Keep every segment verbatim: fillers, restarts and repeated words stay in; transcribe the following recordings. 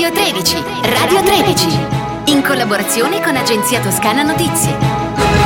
Radio tredici, Radio tredici, in collaborazione con Agenzia Toscana Notizie.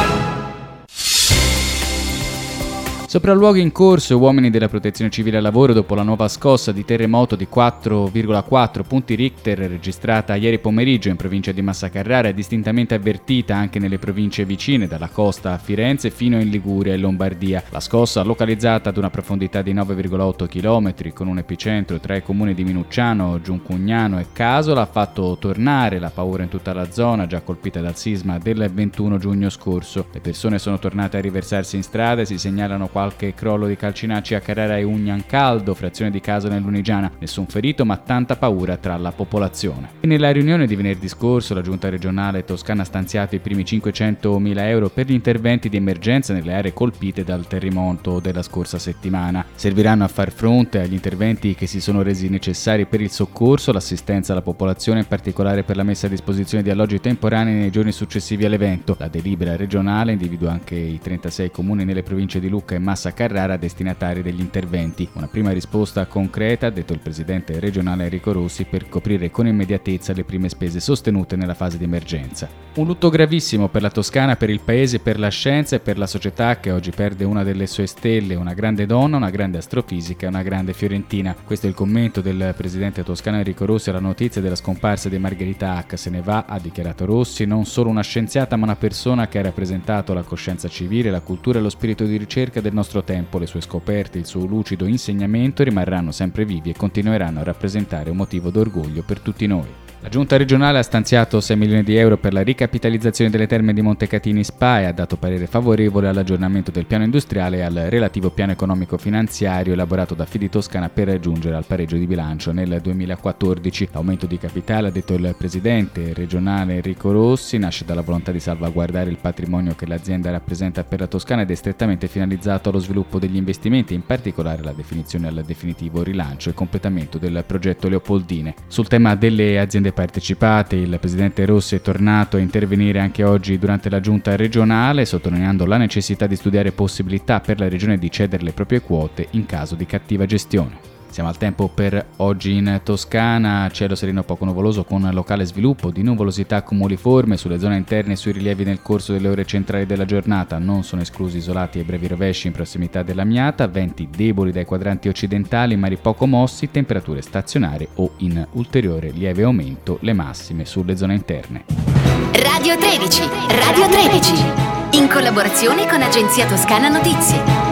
Sopralluoghi in corso, uomini della Protezione Civile al lavoro dopo la nuova scossa di terremoto di quattro virgola quattro punti Richter registrata ieri pomeriggio in provincia di Massa Carrara e distintamente avvertita anche nelle province vicine, dalla costa a Firenze fino in Liguria e Lombardia. La scossa, localizzata ad una profondità di nove virgola otto chilometri con un epicentro tra i comuni di Minucciano, Giuncugnano e Casola, ha fatto tornare la paura in tutta la zona già colpita dal sisma del ventuno giugno scorso. Le persone sono tornate a riversarsi in strada e si segnalano qualche crollo di calcinacci a Carrara e Ugnancaldo, frazione di Casola e Lunigiana. Nessun ferito, ma tanta paura tra la popolazione. E nella riunione di venerdì scorso la Giunta regionale toscana ha stanziato i primi cinquecentomila euro per gli interventi di emergenza nelle aree colpite dal terremoto della scorsa settimana. Serviranno a far fronte agli interventi che si sono resi necessari per il soccorso, l'assistenza alla popolazione, in particolare per la messa a disposizione di alloggi temporanei nei giorni successivi all'evento. La delibera regionale individua anche i trentasei comuni nelle province di Lucca e Massa Carrara destinatari degli interventi. Una prima risposta concreta, ha detto il presidente regionale Enrico Rossi, per coprire con immediatezza le prime spese sostenute nella fase di emergenza. Un lutto gravissimo per la Toscana, per il paese, per la scienza e per la società che oggi perde una delle sue stelle, una grande donna, una grande astrofisica e una grande fiorentina. Questo è il commento del presidente toscano Enrico Rossi alla notizia della scomparsa di Margherita Hack. Se ne va, ha dichiarato Rossi, non solo una scienziata ma una persona che ha rappresentato la coscienza civile, la cultura e lo spirito di ricerca del nostro tempo. Le sue scoperte, il suo lucido insegnamento rimarranno sempre vivi e continueranno a rappresentare un motivo d'orgoglio per tutti noi. La Giunta regionale ha stanziato sei milioni di euro per la ricapitalizzazione delle terme di Montecatini Spa e ha dato parere favorevole all'aggiornamento del piano industriale e al relativo piano economico-finanziario elaborato da Fidi Toscana per giungere al pareggio di bilancio nel duemilaquattordici. L'aumento di capitale, ha detto il presidente regionale Enrico Rossi, nasce dalla volontà di salvaguardare il patrimonio che l'azienda rappresenta per la Toscana ed è strettamente finalizzato allo sviluppo degli investimenti, in particolare la definizione al definitivo rilancio e completamento del progetto Leopoldine. Sul tema delle aziende partecipate, il presidente Rossi è tornato a intervenire anche oggi durante la giunta regionale, sottolineando la necessità di studiare possibilità per la regione di cedere le proprie quote in caso di cattiva gestione. Siamo al tempo per oggi in Toscana, cielo sereno poco nuvoloso con locale sviluppo di nuvolosità cumuliforme sulle zone interne e sui rilievi nel corso delle ore centrali della giornata. Non sono esclusi isolati e brevi rovesci in prossimità della Miata, venti deboli dai quadranti occidentali, mari poco mossi, temperature stazionarie o in ulteriore lieve aumento le massime sulle zone interne. Radio tredici, Radio tredici, in collaborazione con Agenzia Toscana Notizie.